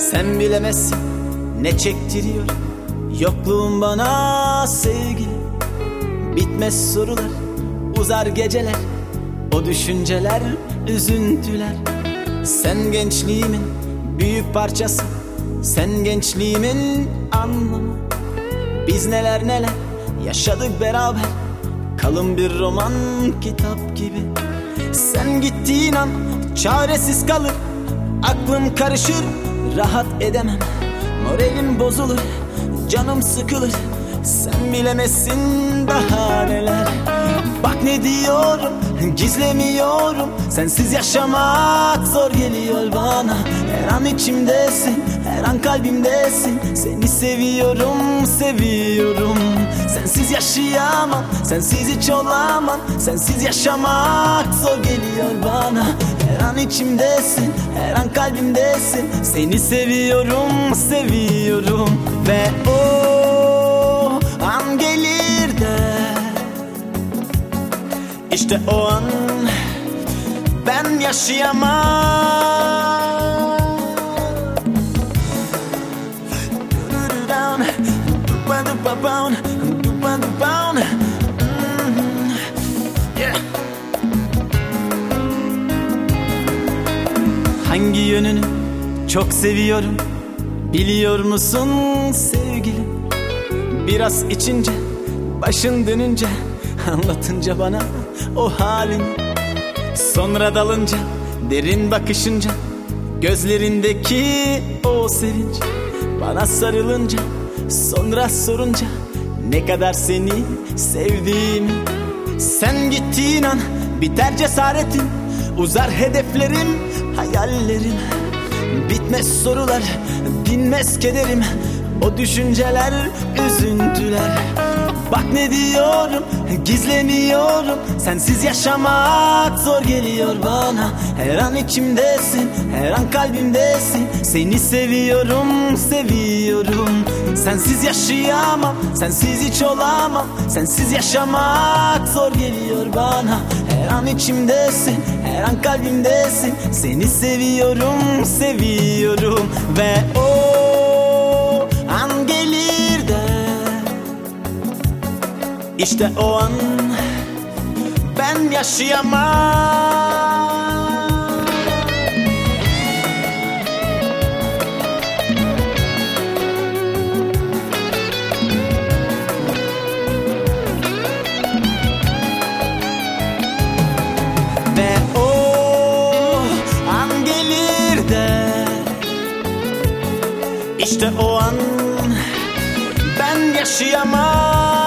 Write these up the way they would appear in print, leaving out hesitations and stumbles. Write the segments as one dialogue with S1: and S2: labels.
S1: Sen bilemezsin ne çektiriyor yokluğun bana sevgilim. Bitmez sorular, uzar geceler, o düşünceler, üzüntüler. Sen gençliğimin büyük parçası, sen gençliğimin anlamı. Biz neler neler yaşadık beraber, kalın bir roman kitap gibi. Sen gittiğin an çaresiz kalır, aklım karışır, rahat edemem. Moralim bozulur, canım sıkılır. Sen bilemezsin daha neler. Bak ne diyorum, gizlemiyorum. Sensiz yaşamak zor geliyor bana. Her an içimdesin, her an kalbimdesin. Seni seviyorum, seviyorum. Sensiz yaşayamam, sensiz hiç olamam. Sensiz yaşamak zor geliyor bana. Her an içimdesin, her an kalbimdesin. Seni seviyorum, seviyorum. Ve o an gelir de, İşte o an ben yaşayamam. Hangi yönünü çok seviyorum biliyor musun sevgilim? Biraz içince, başın dönünce, anlatınca bana o halin. Sonra dalınca, derin bakışınca, gözlerindeki o sevinç. Bana sarılınca, sonra sorunca ne kadar seni sevdiğimi. Sen gittiğin an biter cesaretim, uzar hedeflerim, hayallerim. Bitmez sorular, dinmez kederim, o düşünceler, üzüntüler. Bak ne diyorum, gizlemiyorum. Sensiz yaşamak zor geliyor bana. Her an içimdesin, her an kalbimdesin. Seni seviyorum, seviyorum. Sensiz yaşayamam, sensiz hiç olamam. Sensiz yaşamak zor geliyor bana. Her an içimdesin, her an kalbimdesin. Seni seviyorum, seviyorum. Ve o an gelir de, İşte o an ben yaşayamam. Ve o an gelir de, İşte o an ben yaşayamam.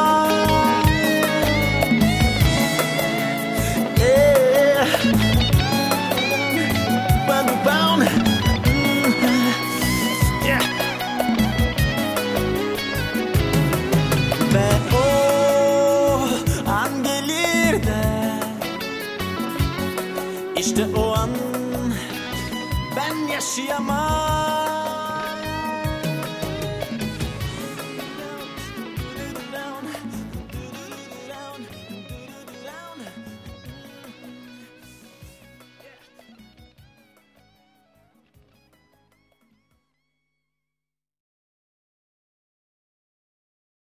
S1: Ve o an gelir de, İşte o an ben yaşayamam.